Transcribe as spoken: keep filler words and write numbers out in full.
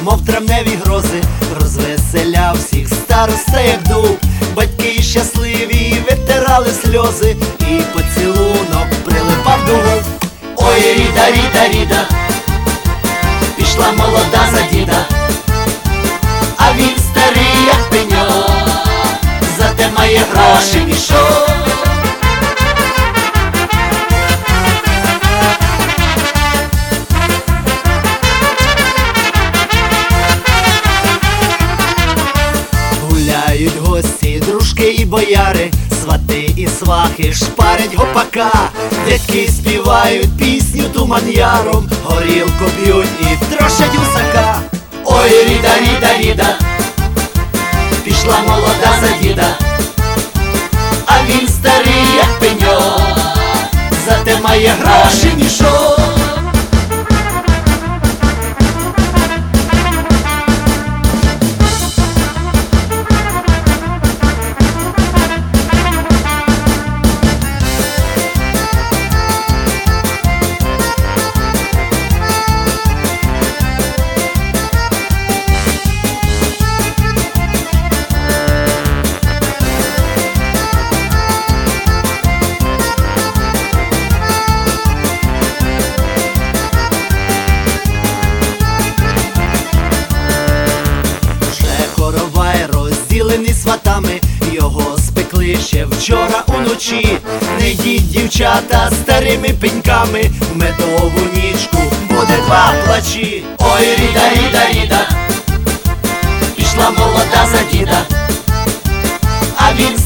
мов травневі грози, розвеселяв всіх староста, як дуб. Батьки щасливі витирали сльози, і поцілунок прилипав до губ. Ой, ріда, ріда, ріда, пішла молода за діда, а він старий, як пеньок, зате має гроші мішок. Гуляють гості, дружки і бояри, свати і свахи шпарять гопака. Дядьки співають пісню Туман Яром, горілку п'ють і трощать гусака. Ой, ріда, ріда, ріда, пішла молода за діда, а він старий, як пеньок, зате має гроші мішок. Розділений сватами, його спекли ще вчора уночі. Не йдіть, дівчата, старими пеньками, в медову нічку буде два плачі. Ой, ріда, ріда, ріда, пішла молода за діда, а він